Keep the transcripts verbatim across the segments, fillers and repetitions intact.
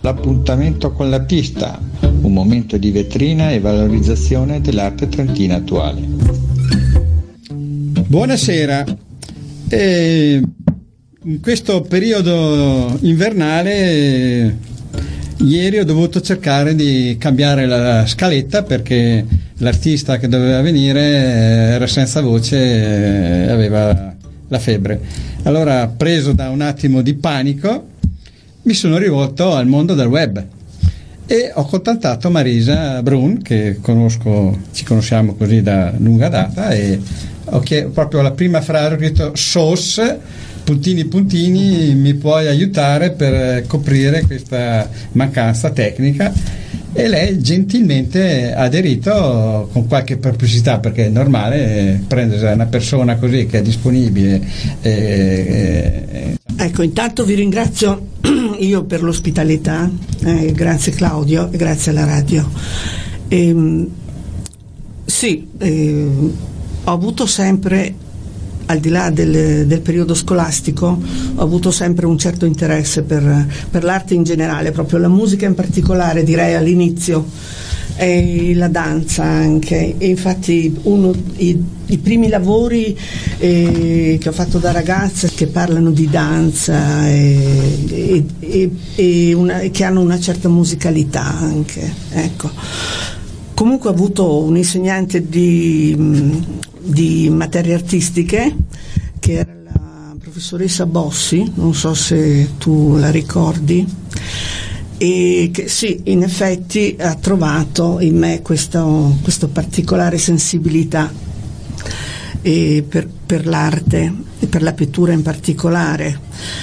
L'appuntamento con la pista, un momento di vetrina e valorizzazione dell'arte trentina attuale. Buonasera. E in questo periodo invernale eh, ieri ho dovuto cercare di cambiare la scaletta perché l'artista che doveva venire era senza voce e aveva la febbre. Allora, preso da un attimo di panico, mi sono rivolto al mondo del web e ho contattato Marisa Brun, che conosco, ci conosciamo così da lunga data, e ho chiesto proprio la prima frase, ho detto: sos, puntini puntini, mi puoi aiutare per coprire questa mancanza tecnica? E lei gentilmente ha aderito con qualche perplessità, perché è normale prendere una persona così che è disponibile. E, e... Ecco, intanto vi ringrazio io per l'ospitalità, eh, grazie Claudio e grazie alla radio. E, sì, eh, ho avuto sempre, al di là del, del periodo scolastico, ho avuto sempre un certo interesse per, per l'arte in generale, proprio la musica in particolare, direi all'inizio, e la danza anche. E infatti uno i, i primi lavori eh, che ho fatto da ragazza, che parlano di danza e, e, e, e una, che hanno una certa musicalità anche, ecco. Comunque ho avuto un insegnante di, di materie artistiche che era la professoressa Bossi, non so se tu la ricordi, e che sì, in effetti ha trovato in me questo, questo particolare sensibilità e per, per l'arte e per la pittura in particolare.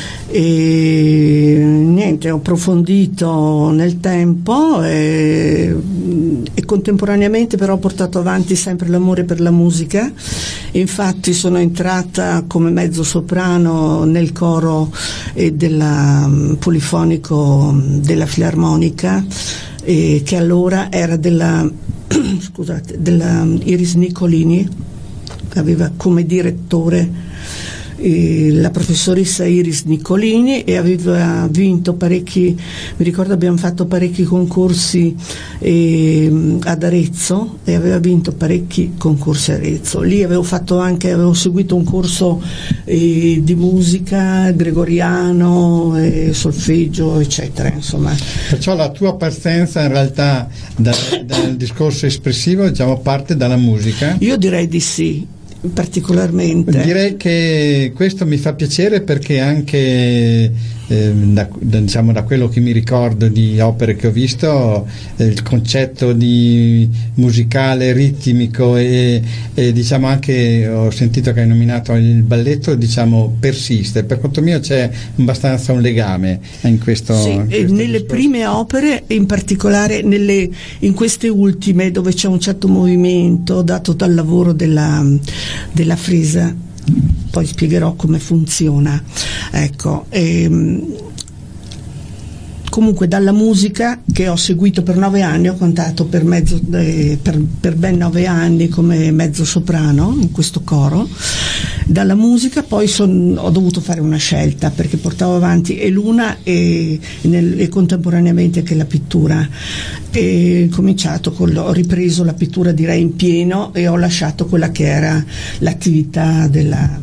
E niente, ho approfondito nel tempo e, e contemporaneamente però ho portato avanti sempre l'amore per la musica. Infatti sono entrata come mezzo soprano nel coro eh, della um, polifonico della Filarmonica, eh, che allora era della scusate, della um, Iris Nicolini, che aveva come direttore la professoressa Iris Nicolini, e aveva vinto parecchi, mi ricordo abbiamo fatto parecchi concorsi eh, ad Arezzo, e aveva vinto parecchi concorsi a Arezzo. Lì avevo fatto anche, avevo seguito un corso eh, di musica gregoriano, eh, solfeggio, eccetera, insomma. Perciò la tua appartenenza in realtà da, dal discorso espressivo, diciamo, parte dalla musica? Io direi di sì, particolarmente. Direi che questo mi fa piacere, perché anche eh, da, diciamo, da quello che mi ricordo di opere che ho visto, eh, il concetto di musicale, ritmico e, e diciamo anche, ho sentito che hai nominato il balletto, diciamo, persiste. Per conto mio c'è abbastanza un legame in questo, sì, in questo nelle discorso. Prime opere, in particolare nelle, in queste ultime, dove c'è un certo movimento dato dal lavoro della, della fresa, poi spiegherò come funziona, ecco. E, comunque dalla musica, che ho seguito per nove anni, ho cantato per, mezzo, eh, per, per ben nove anni come mezzo soprano in questo coro. Dalla musica poi son, ho dovuto fare una scelta, perché portavo avanti e l'una e, nel, e contemporaneamente anche la pittura, e cominciato con, ho ripreso la pittura direi in pieno, e ho lasciato quella che era l'attività della,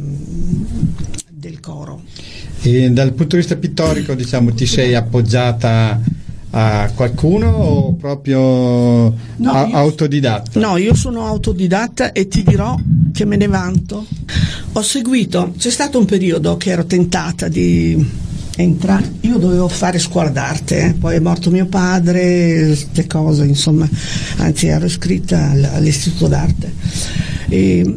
del coro. E dal punto di vista pittorico, diciamo, ti sei appoggiata a qualcuno o proprio no, a- io, autodidatta? No, io sono autodidatta, e ti dirò che me ne vanto. Ho seguito, c'è stato un periodo che ero tentata di entrare, io dovevo fare scuola d'arte, eh? Poi è morto mio padre, queste cose, insomma, anzi ero iscritta all'istituto d'arte. E,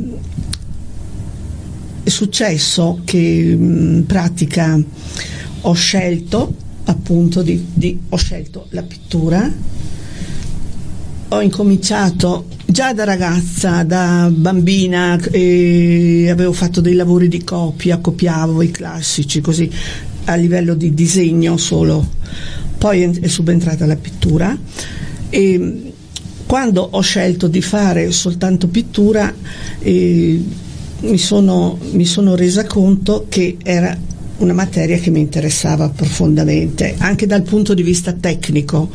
è successo che in pratica ho scelto appunto di, di ho scelto la pittura. Ho incominciato già da ragazza, da bambina, e avevo fatto dei lavori di copia, copiavo i classici così a livello di disegno solo. Poi è subentrata la pittura, e quando ho scelto di fare soltanto pittura eh, mi sono, mi sono resa conto che era una materia che mi interessava profondamente, anche dal punto di vista tecnico,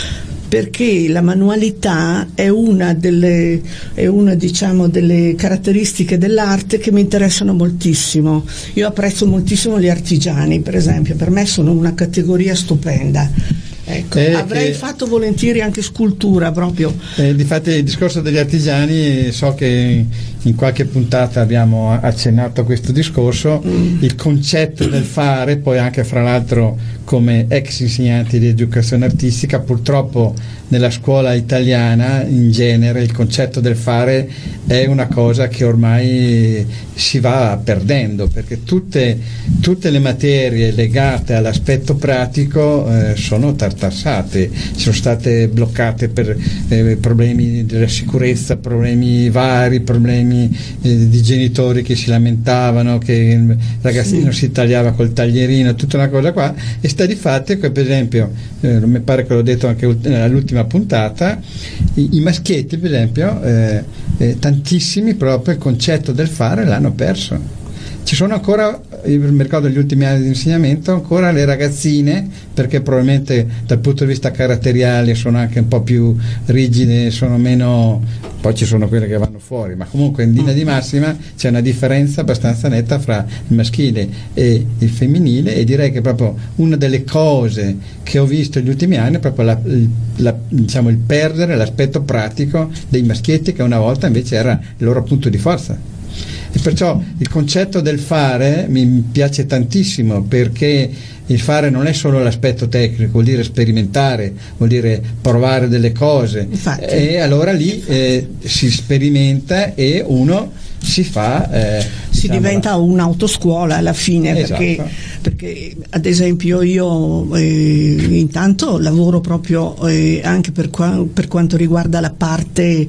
perché la manualità è una delle, è una, diciamo, delle caratteristiche dell'arte che mi interessano moltissimo. Io apprezzo moltissimo gli artigiani, per esempio, per me sono una categoria stupenda. Ecco, eh, avrei eh, fatto volentieri anche scultura proprio. Eh, difatti il discorso degli artigiani, so che in qualche puntata abbiamo accennato a questo discorso, mm. il concetto del fare, poi anche fra l'altro come ex insegnanti di educazione artistica, purtroppo nella scuola italiana in genere il concetto del fare è una cosa che ormai si va perdendo, perché tutte, tutte le materie legate all'aspetto pratico eh, sono tartassate, sono state bloccate per eh, problemi della sicurezza, problemi vari, problemi eh, di genitori che si lamentavano che il ragazzino sì. si tagliava col taglierino, tutta una cosa qua, e sta di fatti che per esempio eh, mi pare che l'ho detto anche all'ultima puntata, i, i maschietti per esempio eh, eh, tantissimi proprio il concetto del fare l'hanno perso. Ci sono ancora, io mi ricordo gli ultimi anni di insegnamento, ancora le ragazzine, perché probabilmente dal punto di vista caratteriale sono anche un po' più rigide, sono meno, poi ci sono quelle che vanno fuori, ma comunque in linea di massima c'è una differenza abbastanza netta fra il maschile e il femminile, e direi che proprio una delle cose che ho visto negli ultimi anni è proprio la, la, diciamo, il perdere l'aspetto pratico dei maschietti, che una volta invece era il loro punto di forza. E perciò il concetto del fare mi piace tantissimo, perché il fare non è solo l'aspetto tecnico, vuol dire sperimentare, vuol dire provare delle cose. Infatti. E allora lì eh, si sperimenta e uno si fa eh, si diciamo, diventa un'autoscuola alla fine. Esatto. perché, perché ad esempio io eh, intanto lavoro proprio eh, anche per, qua, per quanto riguarda la parte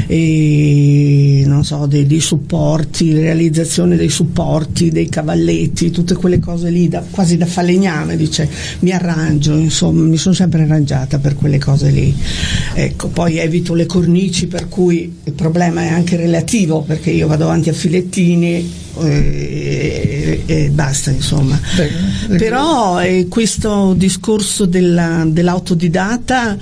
eh, non so dei, dei supporti, realizzazione dei supporti, dei cavalletti, tutte quelle cose lì da, quasi da falegname, dice, mi arrangio, insomma mi sono sempre arrangiata per quelle cose lì, ecco. Poi evito le cornici, per cui il problema è anche relativo, perché io vado avanti a filettini e, e, e basta, insomma. Beh, però eh, questo discorso della, dell'autodidatta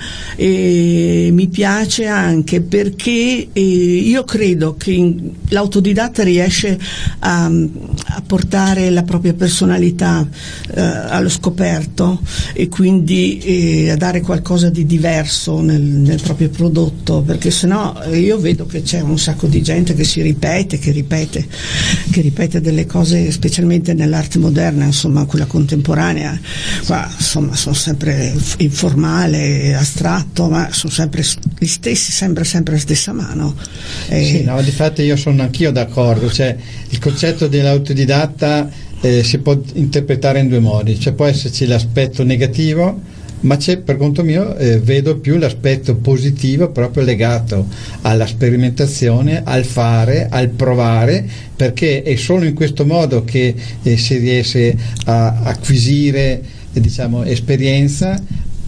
eh, mi piace anche perché eh, io credo che in, l'autodidatta riesce a, a portare la propria personalità eh, allo scoperto, e quindi eh, a dare qualcosa di diverso nel, nel proprio prodotto, perché sennò eh, io vedo che c'è un sacco di gente che si ripete, che ripete, che ripete delle cose, specialmente nell'arte moderna, insomma quella contemporanea, ma insomma sono sempre informale, astratto, ma sono sempre gli stessi, sembra sempre la stessa mano. Eh, sì, no, difatti io sono anch'io d'accordo, cioè il concetto dell'autodidatta eh, si può interpretare in due modi, cioè può esserci l'aspetto negativo, ma c'è, per conto mio eh, vedo più l'aspetto positivo proprio legato alla sperimentazione, al fare, al provare, perché è solo in questo modo che eh, si riesce a acquisire eh, diciamo esperienza,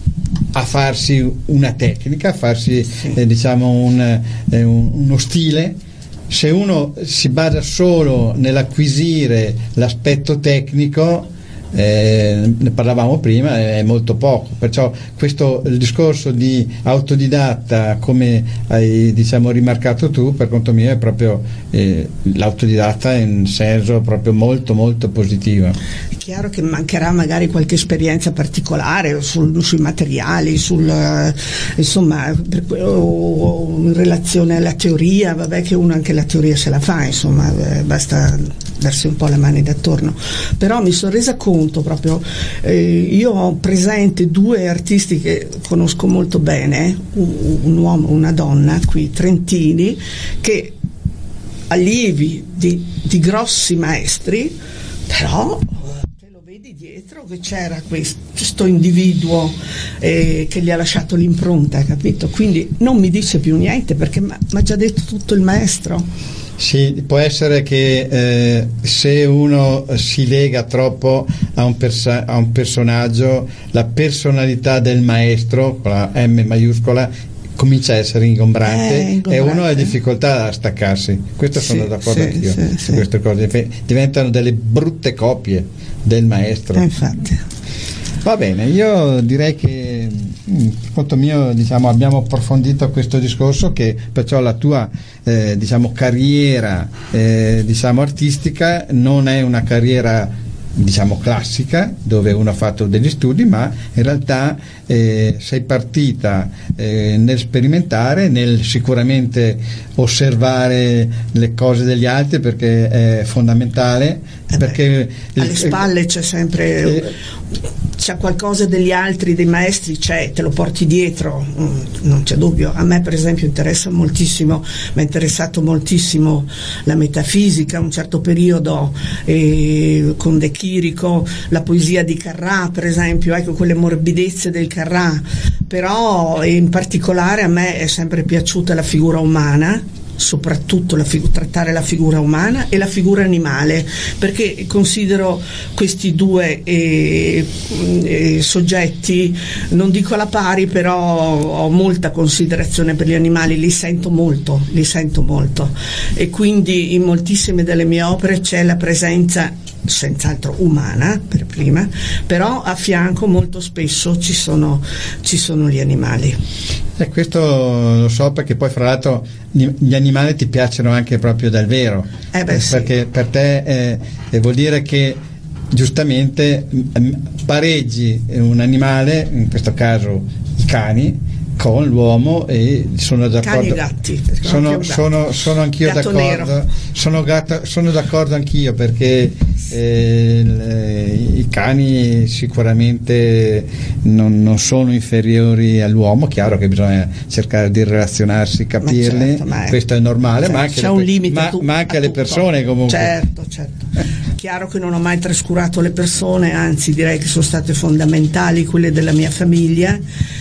a farsi una tecnica, a farsi eh, diciamo un, eh, un, uno stile. Se uno si basa solo nell'acquisire l'aspetto tecnico, Eh, ne parlavamo prima, è molto poco, perciò questo il discorso di autodidatta, come hai diciamo rimarcato tu, per conto mio è proprio eh, l'autodidatta in senso proprio molto molto positivo. È chiaro che mancherà magari qualche esperienza particolare sul, sui materiali, sul uh, insomma per, o, o in relazione alla teoria, vabbè che uno anche la teoria se la fa, insomma eh, basta darsi un po' le mani d'attorno, però mi sono resa conto proprio, eh, io ho presente due artisti che conosco molto bene, un, un uomo e una donna qui trentini, che allievi di, di grossi maestri, però te lo vedi dietro che c'era questo, questo individuo eh, che gli ha lasciato l'impronta, capito? Quindi non mi dice più niente perché mi ha già detto tutto il maestro. Sì, può essere che eh, se uno si lega troppo a un, persa- a un personaggio, la personalità del maestro, con la M maiuscola, comincia a essere ingombrante, eh, ingombrante. e uno ha difficoltà a staccarsi. Questo sì, sono d'accordo sì, anch'io sì, su sì. queste cose, diventano delle brutte copie del maestro. Eh, infatti. Va bene, io direi che conto mio, diciamo, abbiamo approfondito questo discorso, che perciò la tua eh, diciamo carriera eh, diciamo artistica non è una carriera diciamo classica dove uno ha fatto degli studi, ma in realtà eh, sei partita eh, nel sperimentare, nel sicuramente osservare le cose degli altri, perché è fondamentale, eh perché beh, alle il, spalle c'è sempre eh, c'è qualcosa degli altri, dei maestri, c'è, te lo porti dietro, non c'è dubbio. A me per esempio interessa moltissimo, mi è interessato moltissimo la metafisica a un certo periodo, eh, con De Chirico, la poesia di Carrà per esempio, ecco, quelle morbidezze del Carrà, però in particolare a me è sempre piaciuta la figura umana, soprattutto la figu- trattare la figura umana e la figura animale, perché considero questi due eh, eh, soggetti, non dico alla pari, però ho molta considerazione per gli animali, li sento molto, li sento molto, e quindi in moltissime delle mie opere c'è la presenza senz'altro umana per prima, però a fianco molto spesso ci sono, ci sono gli animali. E questo lo so, perché poi fra l'altro gli animali ti piacciono anche proprio dal vero, eh beh, perché sì. per te eh, vuol dire che giustamente pareggi un animale, in questo caso i cani, con l'uomo, e sono d'accordo. Cani e gatti. Sono, sono, sono anch'io gatto d'accordo. Sono, gatto, sono d'accordo anch'io, perché eh, le, i cani sicuramente non, non sono inferiori all'uomo. Chiaro che bisogna cercare di relazionarsi, capirli, ma certo, ma è, questo è normale, certo, ma anche, c'è le, un limite ma, tu, ma anche alle tutto. persone comunque. Certo, certo. Chiaro che non ho mai trascurato le persone, anzi direi che sono state fondamentali quelle della mia famiglia,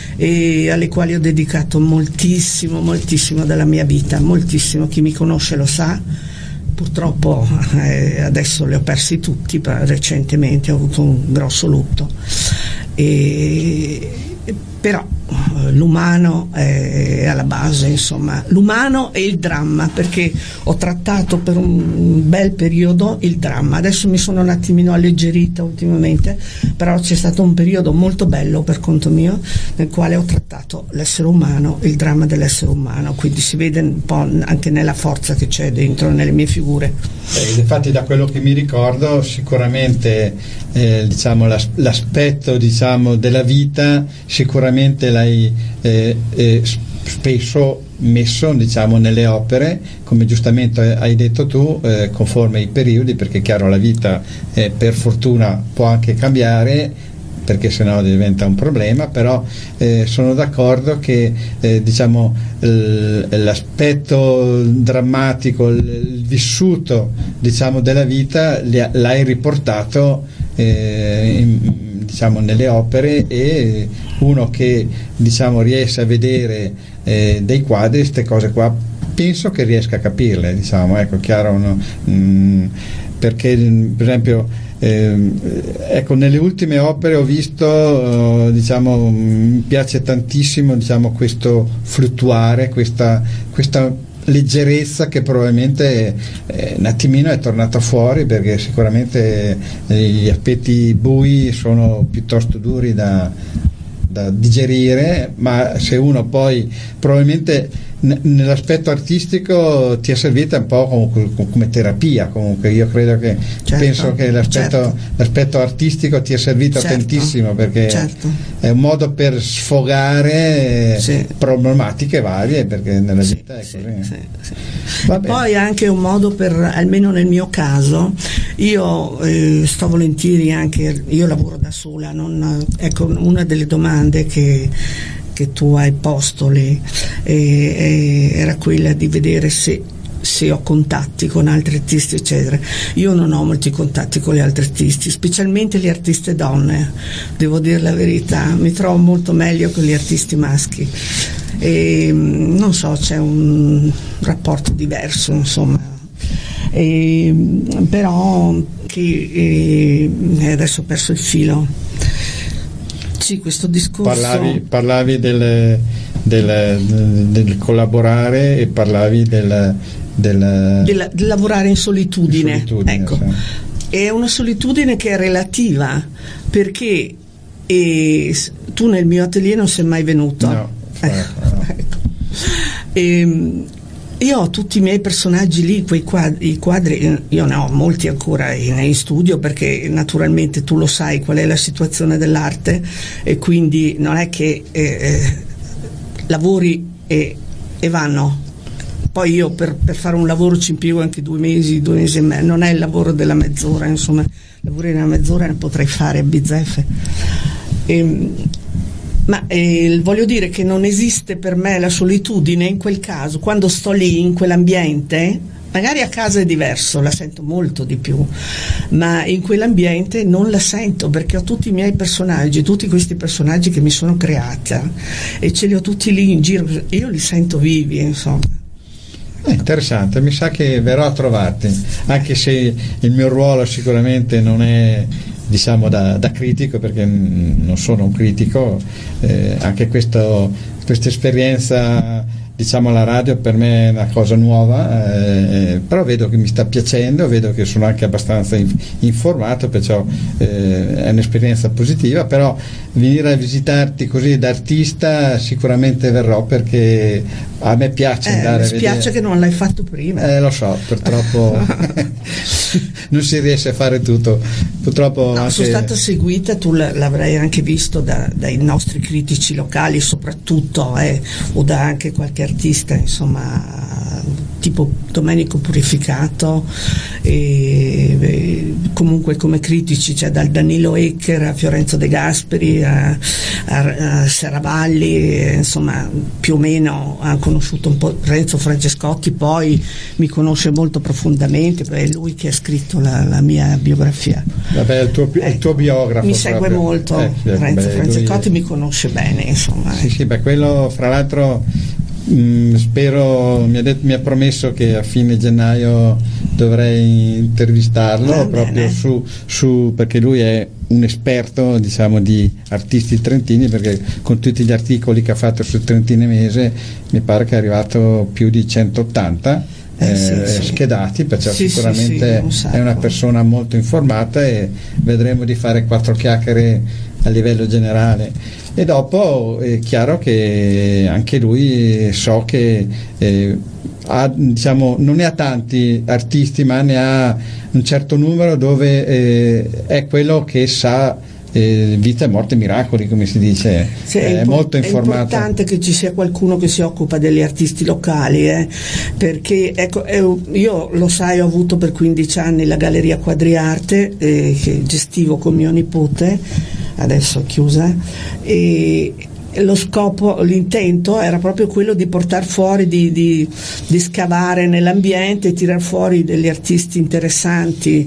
e alle quali ho dedicato moltissimo, moltissimo della mia vita, moltissimo. Chi mi conosce lo sa. Purtroppo eh, adesso li ho persi tutti, recentemente ho avuto un grosso lutto, e, però l'umano è alla base, insomma, l'umano e il dramma, perché ho trattato per un bel periodo il dramma. Adesso mi sono un attimino alleggerita ultimamente, però c'è stato un periodo molto bello per conto mio, nel quale ho trattato l'essere umano, il dramma dell'essere umano, quindi si vede un po' anche nella forza che c'è dentro nelle mie figure. Eh, infatti, da quello che mi ricordo, sicuramente eh, diciamo l'as- l'aspetto diciamo della vita sicuramente l'hai eh, eh, spesso messo diciamo nelle opere, come giustamente hai detto tu, eh, conforme ai periodi, perché è chiaro, la vita eh, per fortuna può anche cambiare, perché sennò diventa un problema, però eh, sono d'accordo che eh, diciamo l- l'aspetto drammatico, l- il vissuto diciamo della vita li- l'hai riportato eh, in, diciamo nelle opere, e uno che diciamo riesce a vedere eh, dei quadri, queste cose qua, penso che riesca a capirle, diciamo, ecco, chiaro, no? Mm, perché per esempio eh, ecco, nelle ultime opere ho visto eh, diciamo mi piace tantissimo diciamo questo fluttuare, questa, questa leggerezza che probabilmente eh, un attimino è tornata fuori, perché sicuramente eh, gli aspetti bui sono piuttosto duri da, da digerire, ma se uno poi probabilmente n- nell'aspetto artistico ti è servita un po' come, come terapia, comunque io credo che certo, penso che l'aspetto, certo. l'aspetto artistico ti è servito certo, tantissimo, perché certo. è un modo per sfogare sì. problematiche varie, perché nella sì, vita è sì, così. Sì, sì. Poi anche un modo per, almeno nel mio caso, io eh, sto volentieri anche, io lavoro da sola, non, ecco, una delle domande che che tu hai posto lì e, e era quella di vedere se, se ho contatti con altri artisti eccetera. Io non ho molti contatti con gli altri artisti, specialmente gli artiste donne, devo dire la verità, mi trovo molto meglio con gli artisti maschi, e non so, c'è un rapporto diverso, insomma. E, però che e, adesso ho perso il filo. Sì, questo discorso. Parlavi, parlavi delle, del, del collaborare e parlavi del, del, del, del lavorare in solitudine, in solitudine ecco. Sì. È una solitudine che è relativa, perché e, tu nel mio atelier non sei mai venuto. No, ecco. no. Ecco. E, io ho tutti i miei personaggi lì, quei quadri, i quadri, io ne ho molti ancora in, in studio, perché naturalmente tu lo sai qual è la situazione dell'arte, e quindi non è che eh, lavori e, e vanno. Poi io per, per fare un lavoro ci impiego anche due mesi, due mesi e mezzo, non è il lavoro della mezz'ora, insomma, lavori in una mezz'ora ne potrei fare a bizzeffe. E, ma eh, voglio dire che non esiste per me la solitudine in quel caso, quando sto lì in quell'ambiente. Magari a casa è diverso, la sento molto di più, ma in quell'ambiente non la sento, perché ho tutti i miei personaggi, tutti questi personaggi che mi sono creata, e ce li ho tutti lì in giro, io li sento vivi, insomma. È interessante, mi sa che verrò a trovarti, anche se il mio ruolo sicuramente non è, diciamo, da, da critico, perché non sono un critico, eh, anche questo, questa esperienza, diciamo, alla radio per me è una cosa nuova, eh, però vedo che mi sta piacendo, vedo che sono anche abbastanza in, informato, perciò eh, è un'esperienza positiva. Però venire a visitarti così da artista sicuramente verrò, perché a me piace eh, andare mi a spiace vedere. Che non l'hai fatto prima. Eh, lo so, purtroppo non si riesce a fare tutto. Purtroppo no, anche... sono stata seguita, tu l'avrai anche visto da, dai nostri critici locali soprattutto, eh, o da anche qualche artista, insomma, tipo Domenico Purificato, e, e comunque come critici c'è dal Danilo Ecker a Fiorenzo De Gasperi a, a, a Serravalli, e, insomma, più o meno ha conosciuto un po' Renzo Francescotti, poi mi conosce molto profondamente, è lui che ha scritto la, la mia biografia. Vabbè, il tuo, eh, il tuo biografo mi segue proprio. molto, eh, Renzo beh, Francescotti lui... mi conosce bene, insomma. Sì, sì, beh, quello fra l'altro mh, spero, mi ha, detto, mi ha promesso che a fine gennaio dovrei intervistarlo, ah, proprio su, su, perché lui è un esperto, diciamo, di artisti trentini, perché con tutti gli articoli che ha fatto sul Trentinese mi pare che è arrivato più di centottanta eh, eh, sì, sì. schedati, perciò sì, sicuramente sì, sì, un è una persona molto informata, e vedremo di fare quattro chiacchiere a livello generale. E dopo è chiaro che anche lui, so che eh, ha, diciamo, non ne ha tanti artisti, ma ne ha un certo numero dove eh, è quello che sa eh, vita, morte e miracoli, come si dice. Sì, è, è molto informato. È importante che ci sia qualcuno che si occupa degli artisti locali, eh, perché ecco, io lo sai, ho avuto per quindici anni la Galleria Quadriarte, eh, che gestivo con mio nipote, adesso è chiusa, e lo scopo, l'intento era proprio quello di portare fuori, di, di, di scavare nell'ambiente, tirar fuori degli artisti interessanti,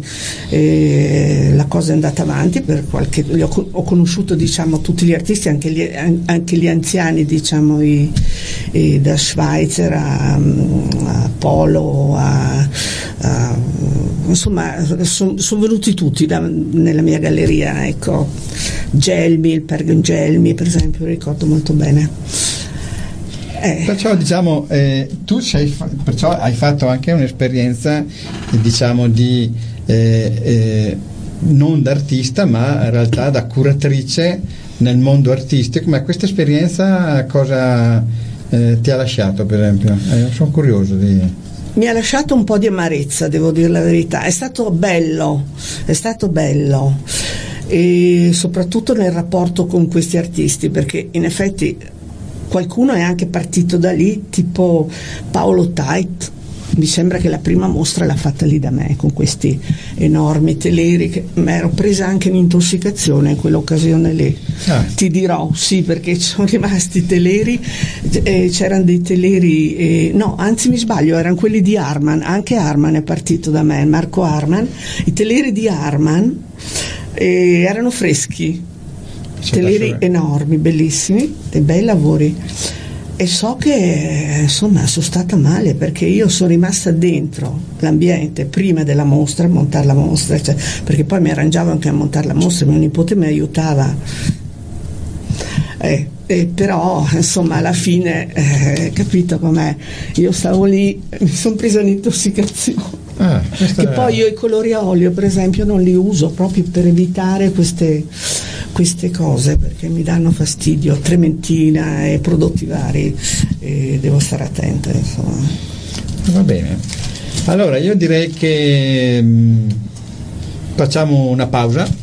e la cosa è andata avanti per qualche, ho, ho conosciuto, diciamo, tutti gli artisti, anche gli, anche gli anziani, diciamo, i, i, da Schweitzer a, a Polo a, a, insomma, sono son venuti tutti da, nella mia galleria, ecco. Gelmi, il Pergen Gelmi per esempio, ricordo molto bene. Eh. Perciò, diciamo, eh, tu sei, perciò hai fatto anche un'esperienza, diciamo, di eh, eh, non da artista, ma in realtà da curatrice nel mondo artistico. Ma questa esperienza cosa eh, ti ha lasciato, per esempio? Eh, sono curioso di... Mi ha lasciato un po' di amarezza, devo dire la verità. È stato bello, è stato bello, e soprattutto nel rapporto con questi artisti, perché in effetti qualcuno è anche partito da lì, tipo Paolo Tait. Mi sembra che la prima mostra l'ha fatta lì da me, con questi enormi teleri, che mi ero presa anche un'intossicazione in quell'occasione lì. Ah. Ti dirò, sì, perché ci sono rimasti teleri, eh, c'erano dei teleri, eh, no, anzi mi sbaglio, erano quelli di Arman, anche Arman è partito da me, Marco Arman, i teleri di Arman eh, erano freschi, teleri enormi, bellissimi, dei bei lavori. E so che, insomma, sono stata male, perché io sono rimasta dentro l'ambiente prima della mostra, a montare la mostra, cioè, perché poi mi arrangiavo anche a montare la mostra, mio nipote mi aiutava, eh, E però insomma alla fine eh, capito com'è, io stavo lì, mi sono presa un'intossicazione. Ah, che è... poi io i colori a olio per esempio non li uso proprio per evitare queste, queste cose, perché mi danno fastidio, trementina e prodotti vari, e devo stare attenta, insomma. Va bene, allora io direi che mh, facciamo una pausa.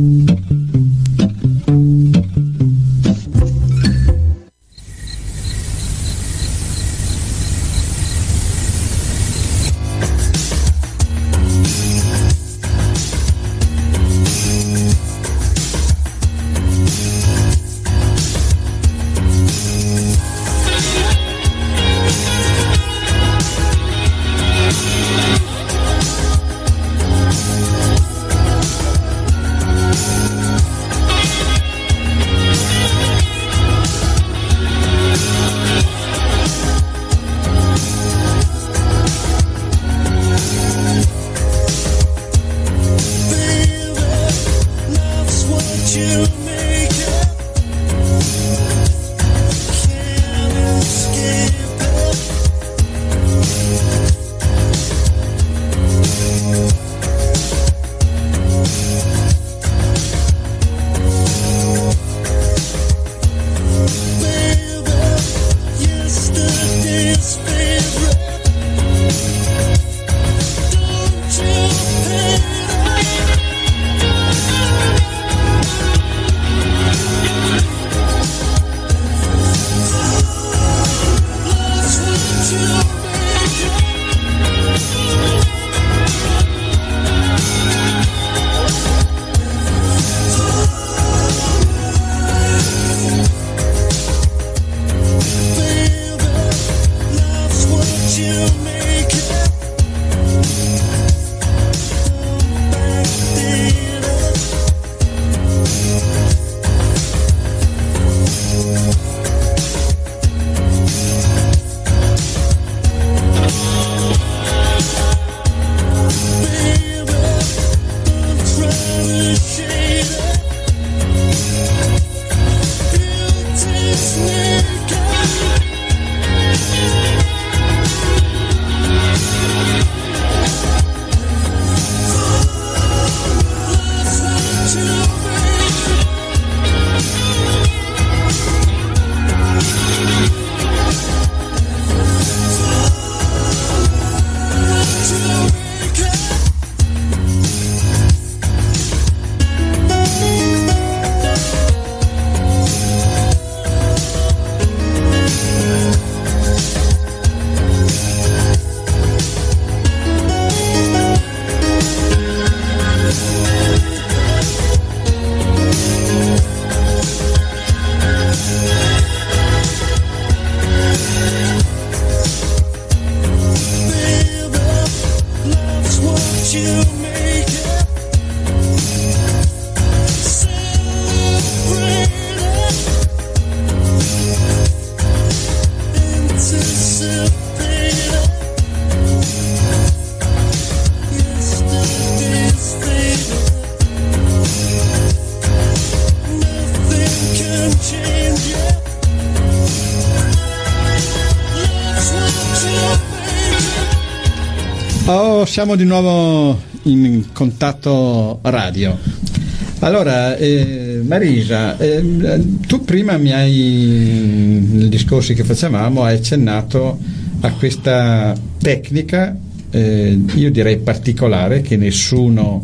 Oh, siamo di nuovo in contatto radio. Allora, eh, Marisa, eh, tu prima mi hai, nei discorsi che facevamo, hai accennato a questa tecnica, eh, io direi particolare, che nessuno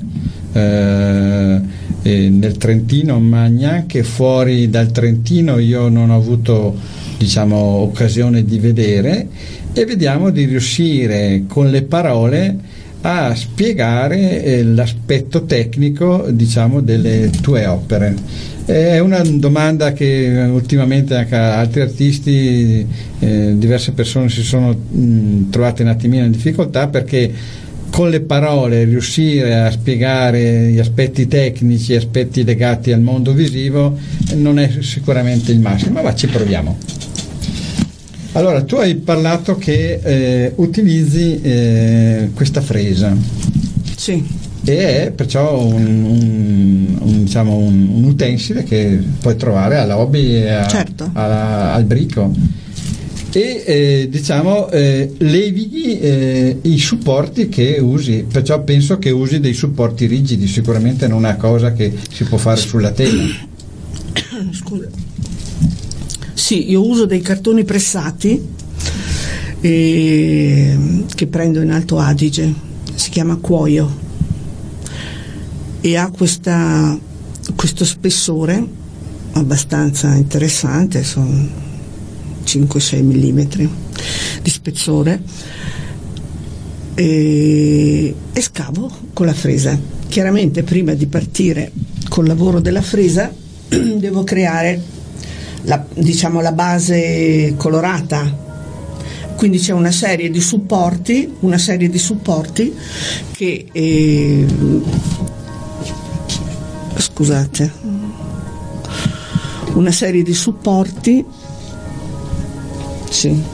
eh, eh, nel Trentino, ma neanche fuori dal Trentino, io non ho avuto, diciamo, occasione di vedere, e vediamo di riuscire con le parole a spiegare eh, l'aspetto tecnico, diciamo, delle tue opere. È una domanda che ultimamente anche altri artisti, eh, diverse persone si sono mh, trovate un attimino in difficoltà, perché con le parole riuscire a spiegare gli aspetti tecnici, aspetti legati al mondo visivo, non è sicuramente il massimo, ma ci proviamo. Allora, tu hai parlato che eh, utilizzi eh, questa fresa. Sì. e è perciò un, un, un, diciamo un, un utensile che puoi trovare alla hobby e a, certo. a, al brico, e eh, diciamo eh, levi eh, i supporti che usi, perciò penso che usi dei supporti rigidi, sicuramente non è una cosa che si può fare sulla tela. Scusa. Sì, io uso dei cartoni pressati eh, che prendo in Alto Adige, si chiama cuoio e ha questa, questo spessore abbastanza interessante, sono cinque sei millimetri di spessore, e, e scavo con la fresa. Chiaramente prima di partire col lavoro della fresa devo creare la, diciamo, la base colorata, quindi c'è una serie di supporti una serie di supporti che eh, scusate una serie di supporti sì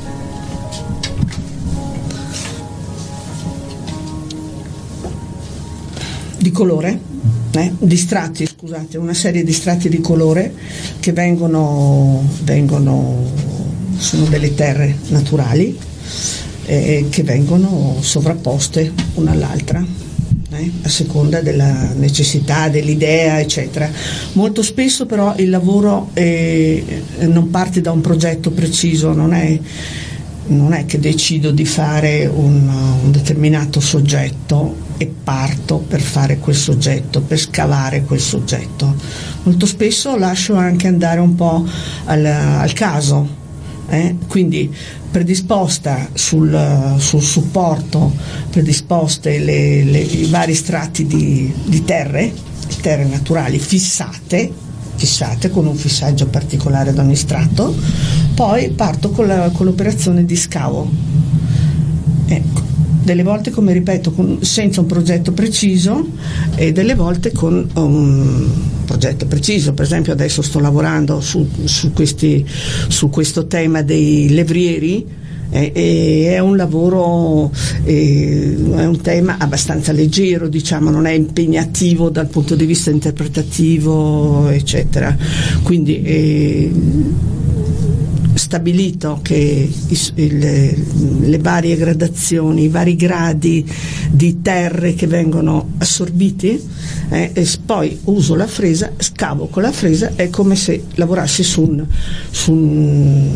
di colore eh, di strati, scusate, una serie di strati di colore che vengono vengono sono delle terre naturali eh, che vengono sovrapposte una all'altra eh, a seconda della necessità, dell'idea, eccetera. Molto spesso però il lavoro eh, non parte da un progetto preciso, non è, non è che decido di fare un, un determinato soggetto e parto per fare quel soggetto, per scavare quel soggetto. Molto spesso lascio anche andare un po' al, al caso. Eh? Quindi predisposta sul, sul supporto, predisposte le, le, i vari strati di, di terre, terre naturali fissate, fissate con un fissaggio particolare ad ogni strato, poi parto con, la, con l'operazione di scavo. Ecco. Delle volte, come ripeto, con, senza un progetto preciso e delle volte con un progetto preciso. Per esempio adesso sto lavorando su, su, questi, su questo tema dei levrieri e, e è un lavoro, e, è un tema abbastanza leggero, diciamo, non è impegnativo dal punto di vista interpretativo, eccetera. Quindi eh, stabilito che il, le varie gradazioni, i vari gradi di terre che vengono assorbiti, eh, e poi uso la fresa, scavo con la fresa, è come se lavorassi su un, su un,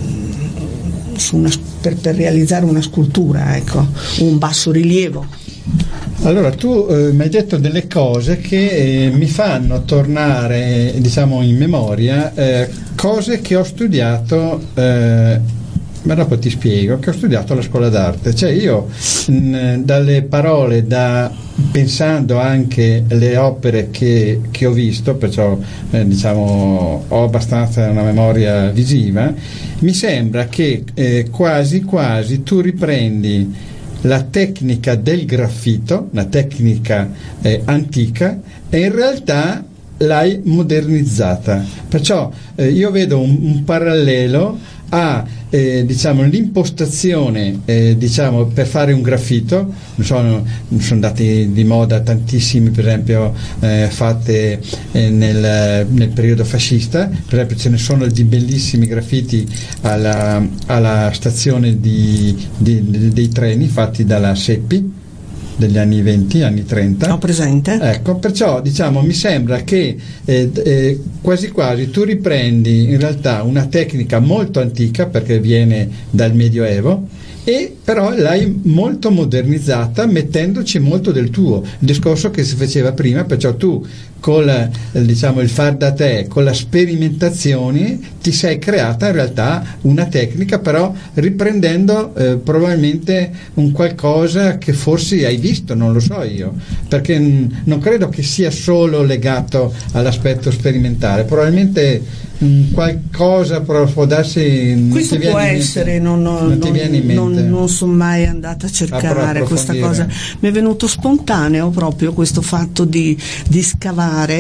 su una, per, per realizzare una scultura, ecco, un basso rilievo. Allora tu eh, mi hai detto delle cose che eh, mi fanno tornare, diciamo, in memoria eh, cose che ho studiato, eh, ma dopo ti spiego, che ho studiato alla scuola d'arte. Cioè io mh, dalle parole, da, pensando anche alle opere che, che ho visto, perciò eh, diciamo ho abbastanza una memoria visiva, mi sembra che eh, quasi quasi tu riprendi la tecnica del graffito, una tecnica eh, antica, e in realtà l'hai modernizzata. Perciò eh, io vedo un, un parallelo a eh, diciamo l'impostazione eh, diciamo per fare un graffito. Non sono, sono andati di moda tantissimi, per esempio eh, fatte eh, nel, nel periodo fascista. Per esempio ce ne sono di bellissimi graffiti alla, alla stazione di, di, di, dei treni fatti dalla Seppi degli anni venti, anni trenta. Ho presente. Ecco, perciò diciamo mi sembra che eh, eh, quasi quasi tu riprendi in realtà una tecnica molto antica, perché viene dal Medioevo, e però l'hai molto modernizzata mettendoci molto del tuo, il discorso che si faceva prima. Perciò tu con diciamo il far da te, con la sperimentazione, ti sei creata in realtà una tecnica, però riprendendo eh, probabilmente un qualcosa che forse hai visto, non lo so io, perché n- non credo che sia solo legato all'aspetto sperimentale, probabilmente mh, qualcosa può darsi. Questo può essere, non, non, non ti viene in mente. Non, non sono mai andata a cercare a questa cosa, mi è venuto spontaneo proprio questo fatto di, di scavare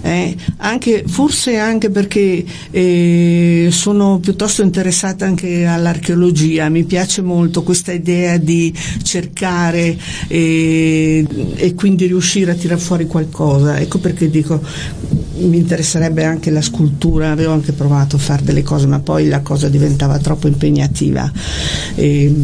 eh, anche, forse anche perché eh, sono piuttosto interessata anche all'archeologia, mi piace molto questa idea di cercare eh, e quindi riuscire a tirar fuori qualcosa, ecco perché dico mi interesserebbe anche la scultura, avevo anche provato a fare delle cose ma poi la cosa diventava troppo impegnativa e,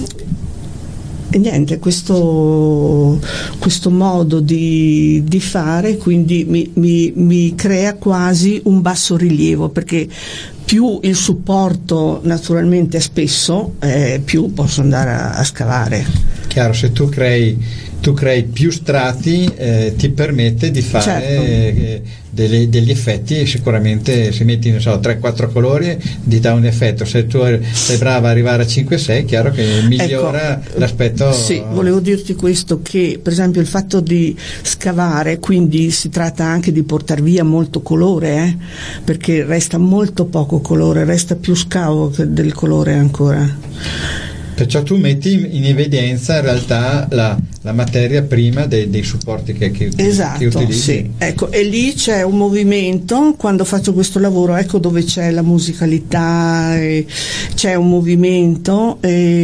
E niente, questo, questo modo di, di fare quindi mi, mi, mi crea quasi un basso rilievo, perché più il supporto naturalmente è spesso, eh, più posso andare a, a scavare. Chiaro, se tu crei, tu crei più strati eh, ti permette di fare certo. eh, delle, degli effetti, sicuramente se metti non so, tre quattro colori ti dà un effetto, se tu sei brava a arrivare a cinque sei è chiaro che migliora ecco, l'aspetto. Sì, volevo dirti questo, che per esempio il fatto di scavare, quindi si tratta anche di portare via molto colore, eh, perché resta molto poco colore, resta più scavo che del colore ancora. Perciò tu metti in evidenza in realtà la, la materia prima dei, dei supporti che, che, esatto, che utilizzi. Sì. Ecco, e lì c'è un movimento, quando faccio questo lavoro, ecco dove c'è la musicalità, e c'è un movimento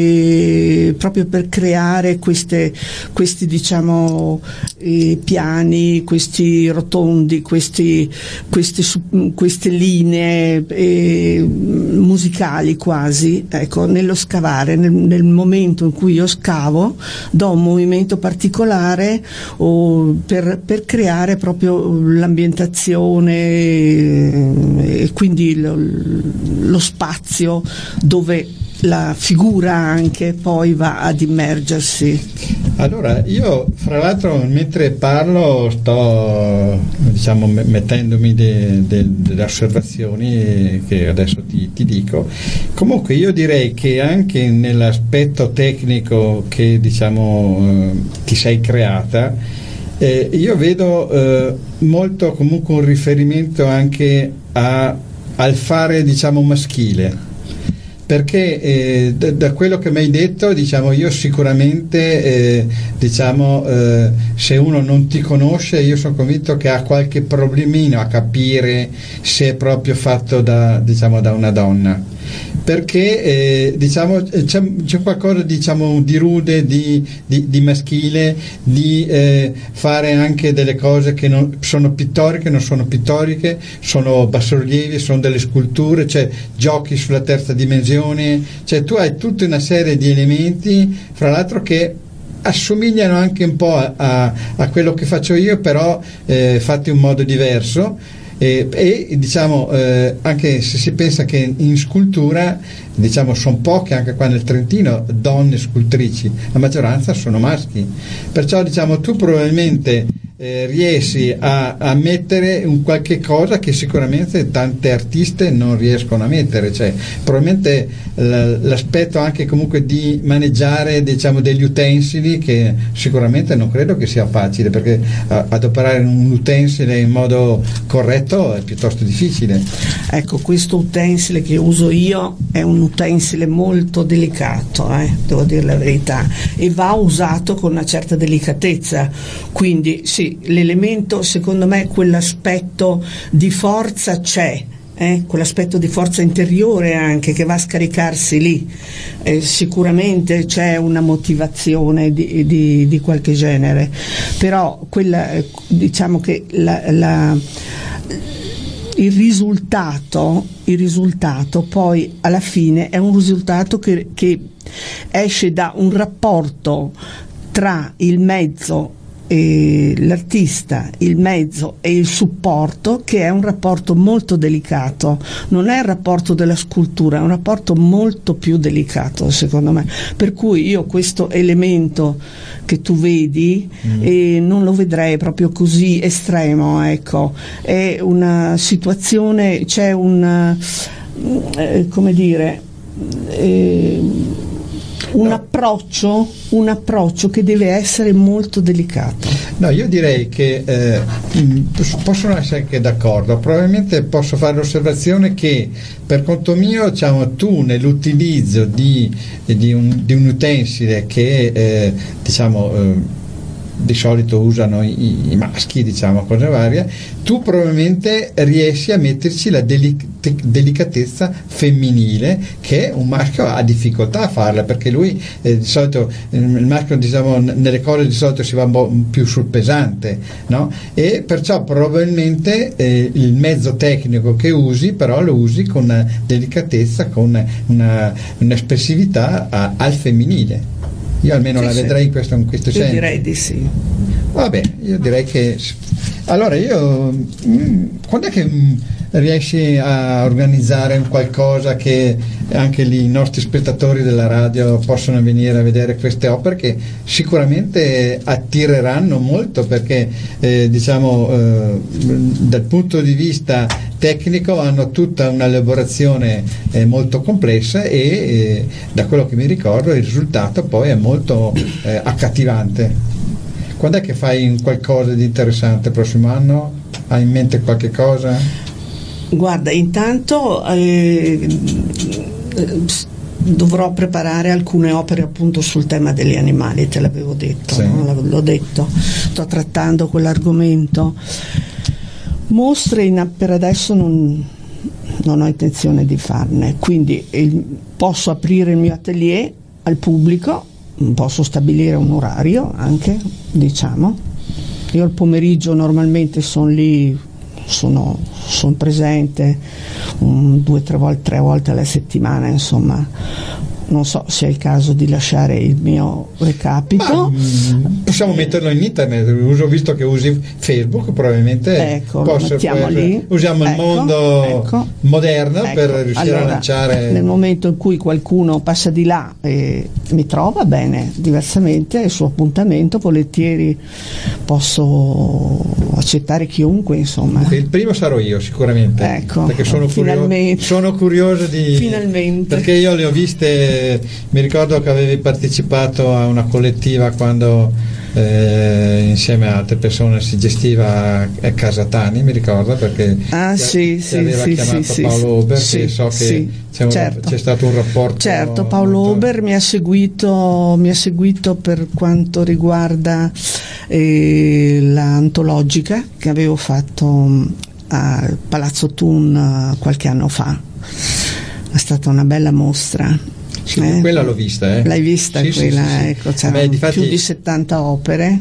e proprio per creare queste, questi diciamo eh, piani, questi rotondi, questi, questi, queste linee eh, musicali quasi, ecco, nello scavare, nel nel momento in cui io scavo do un movimento particolare o per, per creare proprio l'ambientazione e quindi lo, lo spazio dove la figura anche poi va ad immergersi. Allora io fra l'altro mentre parlo sto diciamo mettendomi de, de, delle osservazioni che adesso ti, ti dico. Comunque io direi che anche nell'aspetto tecnico che diciamo eh, ti sei creata eh, io vedo eh, molto comunque un riferimento anche a, al fare diciamo maschile, perché eh, da, da quello che mi hai detto diciamo io sicuramente eh, diciamo eh, se uno non ti conosce io sono convinto che ha qualche problemino a capire se è proprio fatto da diciamo da una donna, perché eh, diciamo c'è, c'è qualcosa diciamo di rude, di, di, di maschile, di eh, fare anche delle cose che non sono pittoriche, non sono pittoriche, sono bassorilievi, sono delle sculture, cioè giochi sulla terza dimensione, cioè tu hai tutta una serie di elementi fra l'altro che assomigliano anche un po' a, a, a quello che faccio io, però eh, fatti in un modo diverso. E, e diciamo eh, anche se si pensa che in scultura diciamo sono poche anche qua nel Trentino donne scultrici, la maggioranza sono maschi, perciò diciamo tu probabilmente eh, riesci a, a mettere un qualche cosa che sicuramente tante artiste non riescono a mettere, cioè probabilmente l- l'aspetto anche comunque di maneggiare diciamo degli utensili che sicuramente non credo che sia facile, perché a- adoperare un utensile in modo corretto è piuttosto difficile. Ecco, questo utensile che uso io è un utensile molto delicato, eh, devo dire la verità, e va usato con una certa delicatezza, quindi sì, l'elemento secondo me quell'aspetto di forza c'è, eh, quell'aspetto di forza interiore anche che va a scaricarsi lì, eh, sicuramente c'è una motivazione di, di, di qualche genere, però quella, diciamo che la, la il risultato, il risultato poi alla fine è un risultato che, che esce da un rapporto tra il mezzo e l'artista, il mezzo e il supporto, che è un rapporto molto delicato, non è il rapporto della scultura, è un rapporto molto più delicato secondo me, per cui io questo elemento che tu vedi mm. eh, non lo vedrei proprio così estremo, ecco, è una situazione, c'è un eh, come dire eh, un no. approccio un approccio che deve essere molto delicato. No, io direi che eh, possono essere anche d'accordo, probabilmente posso fare l'osservazione che per conto mio diciamo tu nell'utilizzo di, di, un, di un utensile che eh, diciamo eh, di solito usano i, i maschi, diciamo, cose varie, tu probabilmente riesci a metterci la delic- delicatezza femminile che un maschio ha difficoltà a farla, perché lui eh, di solito eh, il maschio, diciamo, nelle cose di solito si va un po' più sul pesante, no? E perciò probabilmente eh, il mezzo tecnico che usi però lo usi con una delicatezza, con una, un'espressività a, al femminile. Io almeno sì, la vedrei sì. in questo, in questo io senso. Direi di sì. Vabbè, io direi che allora io mh, quando è che mh, riesci a organizzare un qualcosa che anche lì i nostri spettatori della radio possono venire a vedere queste opere che sicuramente attireranno molto, perché eh, diciamo eh, dal punto di vista tecnico hanno tutta un'elaborazione eh, molto complessa e eh, da quello che mi ricordo il risultato poi è molto eh, accattivante. Quando è che fai qualcosa di interessante il prossimo anno? Hai in mente qualche cosa? Guarda, intanto eh, dovrò preparare alcune opere appunto sul tema degli animali, te l'avevo detto, sì. no? L'ho detto, sto trattando quell'argomento. Mostre in, per adesso non, non ho intenzione di farne, quindi il, posso aprire il mio atelier al pubblico, posso stabilire un orario anche, diciamo. Io al pomeriggio normalmente sono lì, sono, sono presente un, due o tre volte, tre volte alla settimana, insomma. Non so se è il caso di lasciare il mio recapito. Ma, possiamo metterlo in internet, uso, visto che usi Facebook, probabilmente ecco, posso, mettiamo poi, lì. usiamo ecco, il mondo ecco, moderno ecco. per riuscire allora, a lanciare. Nel momento in cui qualcuno passa di là e mi trova, bene, diversamente il suo appuntamento, volentieri posso accettare chiunque, insomma. Il primo sarò io sicuramente, ecco, perché sono curioso, sono curioso di finalmente, perché io le ho viste. Mi ricordo che avevi partecipato a una collettiva quando eh, insieme a altre persone si gestiva a Casatani, mi ricordo, perché ah, ti, sì, ti sì, aveva sì, chiamato sì, Paolo Ober, sì, che so che sì, c'è, un, certo. c'è stato un rapporto. Certo, Paolo molto... Ober mi ha seguito, mi ha seguito per quanto riguarda eh, l'antologica che avevo fatto al Palazzo Thun qualche anno fa. È stata una bella mostra. Sì, eh? quella l'ho vista, eh. L'hai vista sì, quella? Sì, sì, sì. Ecco, c'erano Beh, difatti... più di settanta opere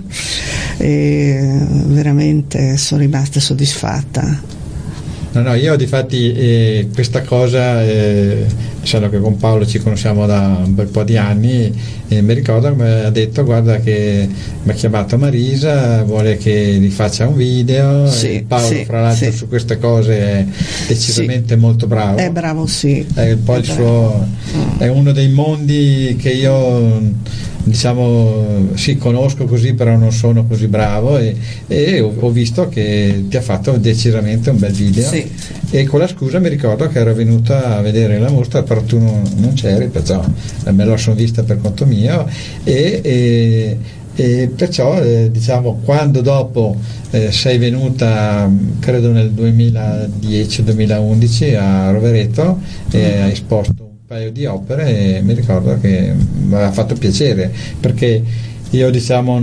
e veramente sono rimasta soddisfatta. No, no, io difatti eh, questa cosa, eh, essendo che con Paolo ci conosciamo da un bel po' di anni, eh, mi ricordo che mi ha detto: guarda che mi ha chiamato Marisa, vuole che gli faccia un video, sì, e Paolo sì, fra l'altro sì. su queste cose è decisamente sì. molto bravo. È bravo, sì. È poi è, il suo, è uno dei mondi che io, diciamo, sì, conosco così, però non sono così bravo, e, e ho, ho visto che ti ha fatto decisamente un bel video, sì. E con la scusa mi ricordo che ero venuta a vedere la mostra, però tu non, non c'eri, perciò me la sono vista per conto mio, e, e, e perciò eh, diciamo, quando dopo eh, sei venuta, credo nel duemiladieci duemilaundici a Rovereto, e hai esposto paio di opere, e mi ricordo che mi aveva fatto piacere, perché io, diciamo,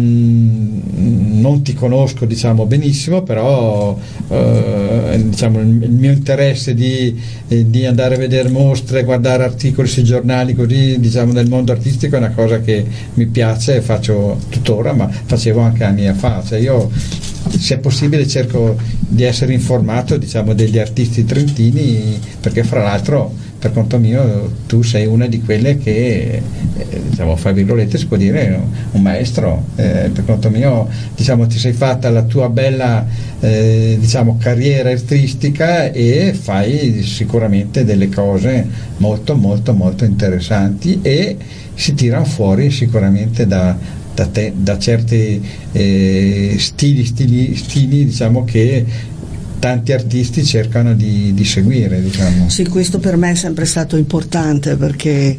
non ti conosco, diciamo, benissimo, però eh, diciamo, il mio interesse di, di andare a vedere mostre, guardare articoli sui giornali, così, diciamo, del mondo artistico è una cosa che mi piace e faccio tuttora, ma facevo anche anni fa. Cioè io, se è possibile, cerco di essere informato, diciamo, degli artisti trentini, perché fra l'altro, per conto mio, tu sei una di quelle che, eh, diciamo, fra virgolette, si può dire un maestro, eh, per conto mio, diciamo, ti sei fatta la tua bella eh, diciamo, carriera artistica, e fai sicuramente delle cose molto molto molto interessanti, e si tirano fuori sicuramente da, da, te, da certi eh, stili, stili, stili, diciamo, che tanti artisti cercano di, di seguire, diciamo. Sì, questo per me è sempre stato importante, perché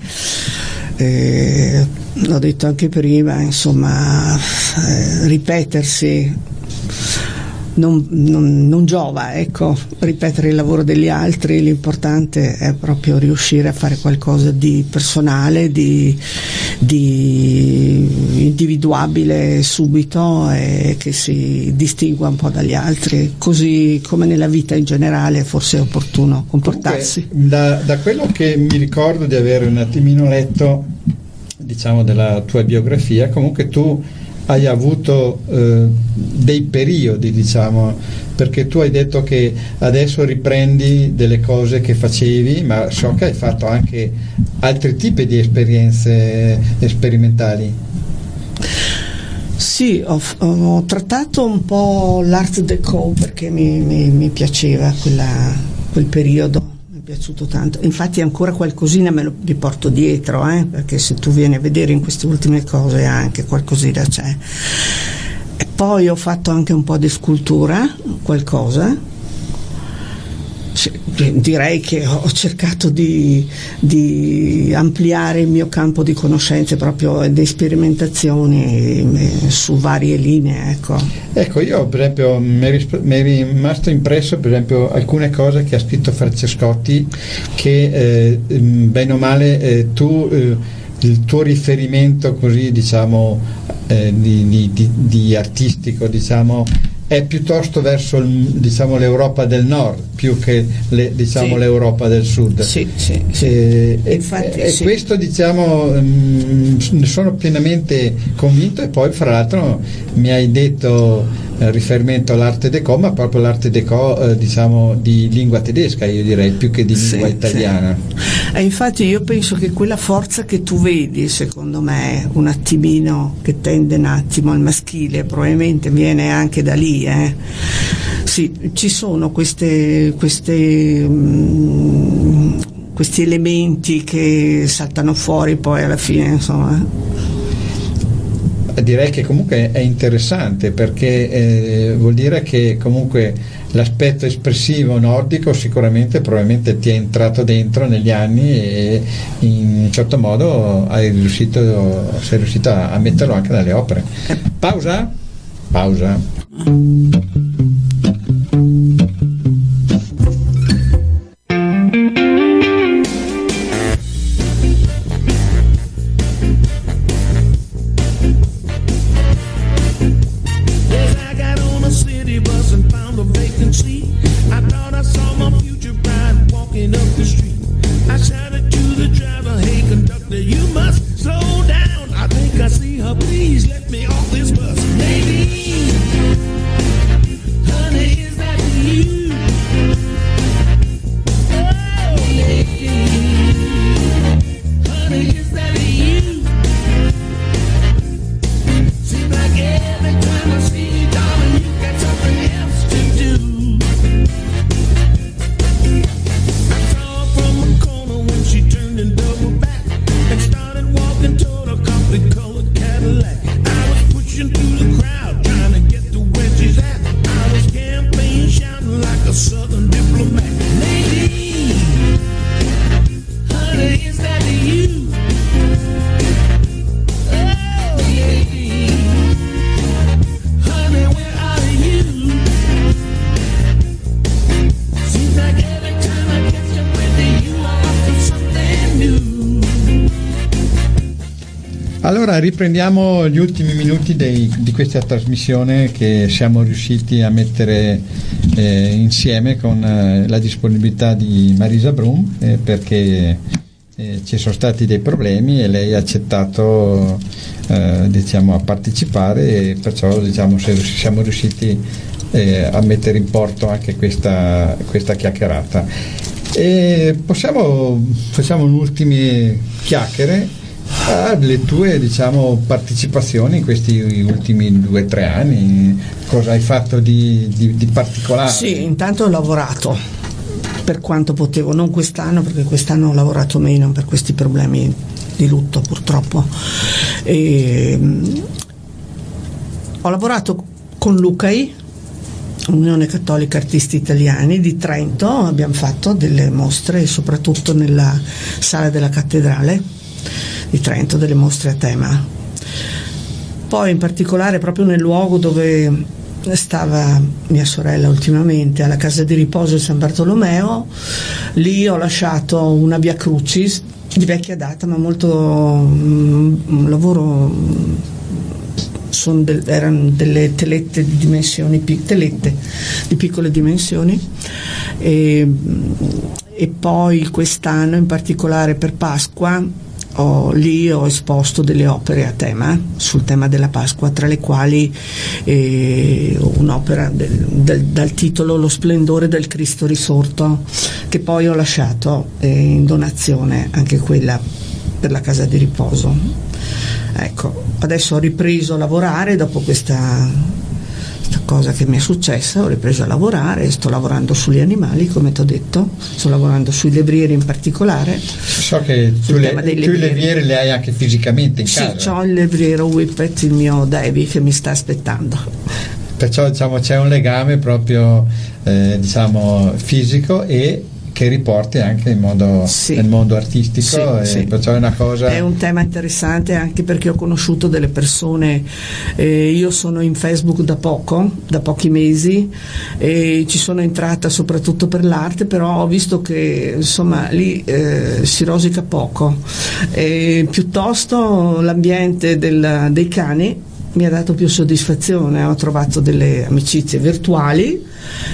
eh, l'ho detto anche prima, insomma, eh, ripetersi non, non, non giova, ecco, ripetere il lavoro degli altri. L'importante è proprio riuscire a fare qualcosa di personale, di, di individuabile subito e che si distingua un po' dagli altri, così come nella vita in generale forse è opportuno comportarsi. Comunque, da, da quello che mi ricordo di avere un attimino letto, diciamo, della tua biografia, comunque tu hai avuto eh, dei periodi, diciamo, perché tu hai detto che adesso riprendi delle cose che facevi, ma so che hai fatto anche altri tipi di esperienze sperimentali. Sì, ho, ho trattato un po' l'art déco perché mi, mi, mi piaceva quella, quel periodo. Mi è piaciuto tanto, infatti ancora qualcosina me lo mi porto dietro, eh, perché se tu vieni a vedere in queste ultime cose anche qualcosina c'è. E poi ho fatto anche un po' di scultura, qualcosa. Direi che ho cercato di, di ampliare il mio campo di conoscenze proprio di sperimentazioni su varie linee, ecco. Ecco, io per esempio mi è rimasto impresso per esempio alcune cose che ha scritto Francescotti, che eh, bene o male eh, tu eh, il tuo riferimento così, diciamo, eh, di, di, di, di artistico, diciamo, è piuttosto verso il, diciamo, l'Europa del Nord più che le, diciamo, sì. l'Europa del Sud. Sì, sì, sì. E, Infatti, e, sì. e questo, diciamo, mh, ne sono pienamente convinto. E poi fra l'altro mi hai detto eh, riferimento all'arte déco, ma proprio l'arte déco eh, diciamo di lingua tedesca, io direi, più che di lingua sì, italiana. Sì. E infatti io penso che quella forza che tu vedi, secondo me, un attimino che tende un attimo al maschile, probabilmente viene anche da lì. Eh. Sì, ci sono queste, queste, mh, questi elementi che saltano fuori poi alla fine, insomma. Direi che comunque è interessante, perché eh, vuol dire che comunque l'aspetto espressivo nordico sicuramente probabilmente ti è entrato dentro negli anni e in un certo modo hai riuscito, sei riuscito a metterlo anche nelle opere. Pausa? Pausa. Allora riprendiamo gli ultimi minuti dei, di questa trasmissione che siamo riusciti a mettere eh, insieme con eh, la disponibilità di Marisa Brum, eh, perché eh, ci sono stati dei problemi e lei ha accettato eh, diciamo, a partecipare, e perciò diciamo, se siamo riusciti eh, a mettere in porto anche questa, questa chiacchierata. E possiamo, facciamo le ultime chiacchiere alle tue, diciamo, partecipazioni in questi ultimi due o tre anni. Cosa hai fatto di, di, di particolare? Sì, intanto ho lavorato per quanto potevo, non quest'anno, perché quest'anno ho lavorato meno per questi problemi di lutto purtroppo. E, um, ho lavorato con l'U C A I, Unione Cattolica Artisti Italiani di Trento, abbiamo fatto delle mostre soprattutto nella sala della cattedrale di Trento, delle mostre a tema. Poi in particolare proprio nel luogo dove stava mia sorella ultimamente alla casa di riposo di San Bartolomeo. Lì ho lasciato una Via Crucis di vecchia data, ma molto un lavoro, sono del, erano delle telette di dimensioni, telette di piccole dimensioni, e, e poi quest'anno in particolare per Pasqua Ho, lì ho esposto delle opere a tema, sul tema della Pasqua, tra le quali eh, un'opera del, del, dal titolo Lo splendore del Cristo risorto, che poi ho lasciato eh, in donazione, anche quella per la casa di riposo. Ecco, adesso ho ripreso a lavorare dopo questa cosa che mi è successa, ho ripreso a lavorare, sto lavorando sugli animali, come ti ho detto, sto lavorando sui levrieri in particolare. So che tu, le, tu i levrieri li hai anche fisicamente in sì, casa. Sì, ho il levriero Whippet, il mio Davy, che mi sta aspettando. Perciò diciamo c'è un legame proprio eh, diciamo fisico e che riporti anche in modo, sì. nel mondo artistico, sì, e sì. perciò è una cosa. È un tema interessante anche perché ho conosciuto delle persone, eh, io sono in Facebook da poco, da pochi mesi, e ci sono entrata soprattutto per l'arte, però ho visto che insomma lì eh, si rosica poco, e piuttosto l'ambiente del, dei cani mi ha dato più soddisfazione, ho trovato delle amicizie virtuali,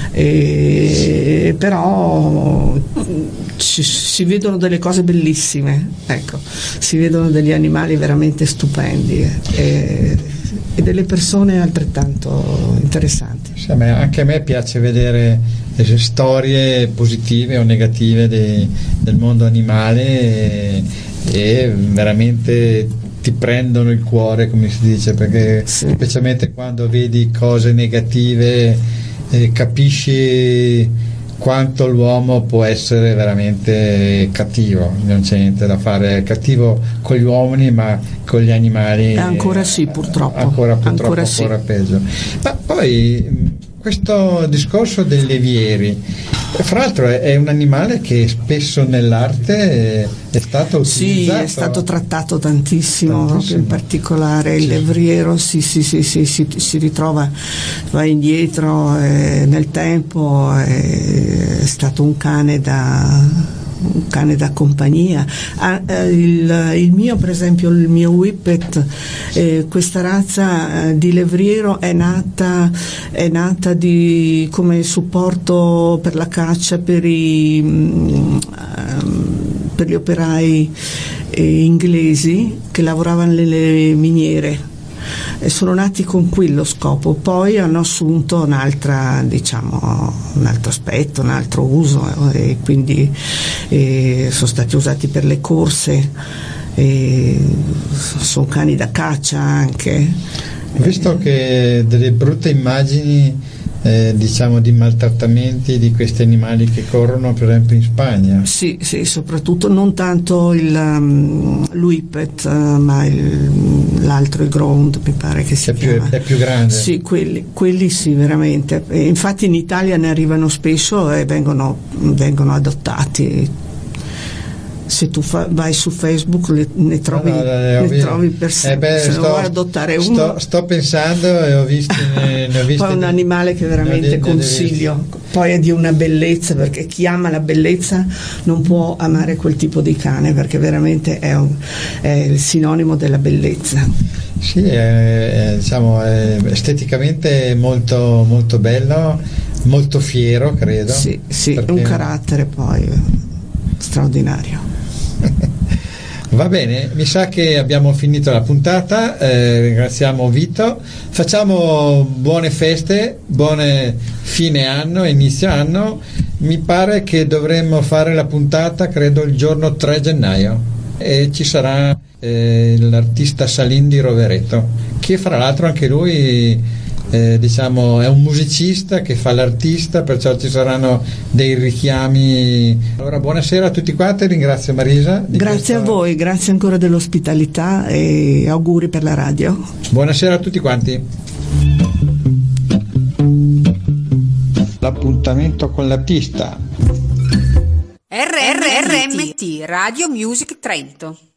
e però ci, si vedono delle cose bellissime, ecco, si vedono degli animali veramente stupendi e, e delle persone altrettanto interessanti. Sì, a me, anche a me piace vedere le storie positive o negative dei, del mondo animale e, e veramente ti prendono il cuore, come si dice, perché sì. specialmente quando vedi cose negative eh, capisci quanto l'uomo può essere veramente cattivo, non c'è niente da fare, è cattivo con gli uomini, ma con gli animali eh, ancora sì, purtroppo ancora purtroppo ancora, ancora sì. peggio. Ma poi questo discorso dei levieri, fra l'altro è un animale che spesso nell'arte è stato utilizzato. Sì, è stato trattato tantissimo, tantissimo. Proprio in particolare sì. il levriero si, si, si, si, si, si ritrova, va indietro eh, nel tempo, è stato un cane da un cane da compagnia. Ah, eh, il, il mio per esempio il mio Whippet, eh, questa razza eh, di levriero è nata è nata di, come supporto per la caccia per i um, per gli operai eh, inglesi che lavoravano nelle miniere. E sono nati con quello scopo, poi hanno assunto un'altra, diciamo, un altro aspetto, un altro uso, e quindi e sono stati usati per le corse, e sono cani da caccia anche. Visto che delle brutte immagini Eh, diciamo di maltrattamenti di questi animali che corrono per esempio in Spagna. Sì, sì, soprattutto non tanto il um, l'Uipet, uh, ma il, l'altro, il Ground, mi pare che si è chiama. Più, è più grande. Sì, quelli, quelli sì, veramente. E infatti in Italia ne arrivano spesso e vengono, vengono adottati. Se tu fa, vai su Facebook le, ne trovi, no, no, ne ne trovi per sempre. Eh beh, se sto, vuoi adottare uno, sto, sto pensando e ho visto, ne, ne ho visto poi è un animale che veramente ne, consiglio ne poi è di una bellezza, perché chi ama la bellezza non può amare quel tipo di cane, perché veramente è, un, è il sinonimo della bellezza. Sì, è, è, diciamo, è esteticamente molto, molto bello, molto fiero, credo. Sì, sì, perché un carattere poi straordinario. Va bene, mi sa che abbiamo finito la puntata, eh, ringraziamo Vito, facciamo buone feste, buone fine anno, inizio anno. Mi pare che dovremmo fare la puntata credo il giorno tre gennaio e ci sarà eh, l'artista Salin di Rovereto, che fra l'altro anche lui Eh, diciamo è un musicista che fa l'artista, perciò ci saranno dei richiami. Allora buonasera a tutti quanti, ringrazio Marisa. Grazie questo... a voi, grazie ancora dell'ospitalità e auguri per la radio. Buonasera a tutti quanti. L'appuntamento con la pista. R R R M T Radio Music Trento.